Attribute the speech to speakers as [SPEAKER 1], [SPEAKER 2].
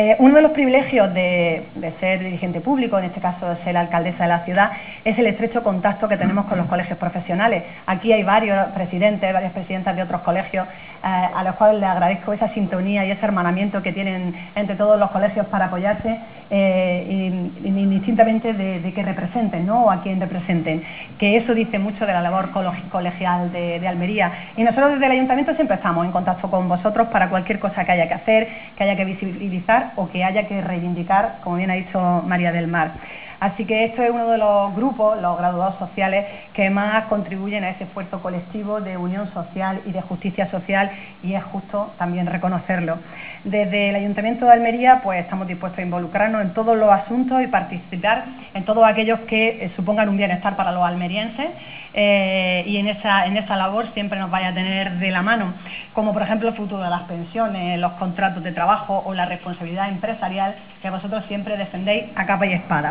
[SPEAKER 1] Uno de los privilegios de ser dirigente público, en este caso de ser la alcaldesa de la ciudad, es el estrecho contacto que tenemos con los colegios profesionales. Aquí hay varias presidentas de otros colegios a los cuales les agradezco esa sintonía y ese hermanamiento que tienen entre todos los colegios para apoyarse indistintamente de que representen, ¿no?, o a quien representen, que eso dice mucho de la labor colegial de Almería. Y nosotros desde el Ayuntamiento siempre estamos en contacto con vosotros para cualquier cosa que haya que hacer, que haya que visibilizar o que haya que reivindicar, como bien ha dicho María del Mar. Así que esto es uno de los grupos, los graduados sociales, que más contribuyen a ese esfuerzo colectivo de unión social y de justicia social, y es justo también reconocerlo. Desde el Ayuntamiento de Almería pues estamos dispuestos a involucrarnos en todos los asuntos y participar en todos aquellos que supongan un bienestar para los almerienses, y en esa labor siempre nos vaya a tener de la mano, como por ejemplo el futuro de las pensiones, los contratos de trabajo o la responsabilidad empresarial que vosotros siempre defendéis a capa y espada.